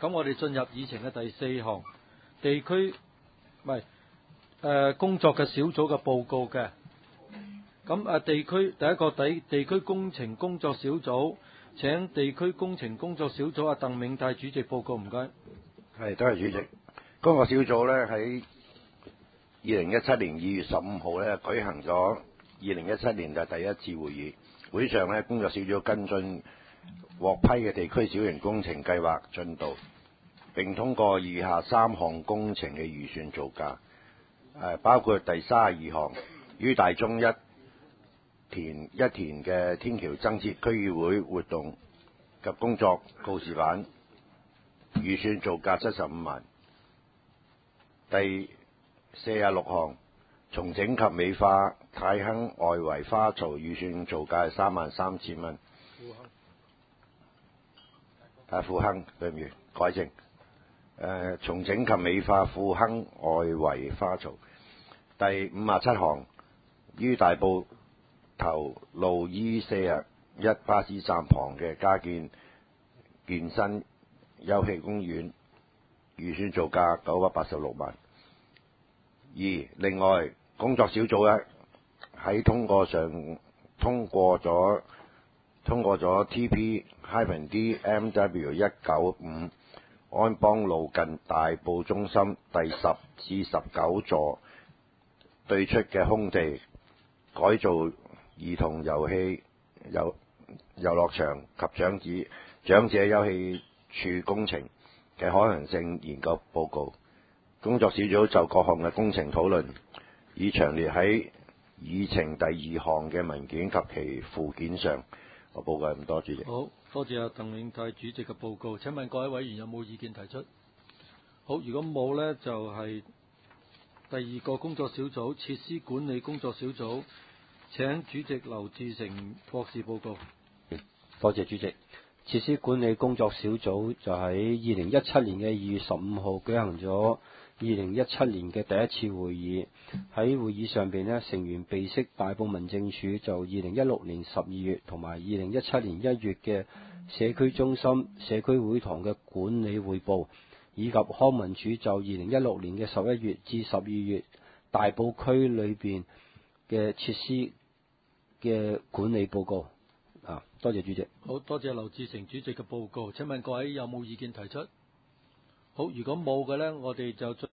咁我哋進入議程嘅第4項，地區工作嘅小組嘅報告嘅。咁第一個地區工程工作小組，請地區工程工作小組鄧銘泰主席報告，唔該。 係，多謝主席。工作小組呢，喺2017年2月15號呢舉行咗2017年嘅第一次會議。會上呢，工作小組跟進獲批嘅地區小型工程計劃進度，並通過以下3項工程嘅預算造價，包括第32項於大中一田嘅天橋增設區議會活動及工作告示板，預算造價75萬。第46項重整及美化泰亨外圍花槽，預算造價係33000蚊。富亨，對唔住，改正。重整及美化富亨外圍花槽。第57項於大埔頭路 E41巴士站旁嘅加建健身休憩公園，預算造價986萬。另外工作小組咧喺通過咗 TP-D-MW195 安邦路近大埔中心第10至19座對出嘅空地改造兒童遊樂場及長者休憩處工程嘅可行性研究報告。工作小組就各項嘅工程討論，已詳列喺議程第2項嘅文件及其附件上。我報告咁多，主席。 好多謝鄧銘泰主席嘅報告。請問各位委員有冇意見提出？好，如果冇呢，就係第2個工作小組設施管理工作小組，請主席劉志成博士報告。 多謝主席。設施管理工作小組就喺2017年嘅2月15號舉行咗2017年嘅第一次會議。喺會議上邊呢，成員備悉大埔民政處就2016年12月同埋2017年1月嘅社區中心、社區會堂嘅管理匯報，以及康文署就2016年嘅11月至12月大埔區裏邊嘅設施嘅管理報告。多謝主席。 好多謝劉志成主席嘅報告。請問各位有冇意見提出？好，如果冇嘅呢，我哋就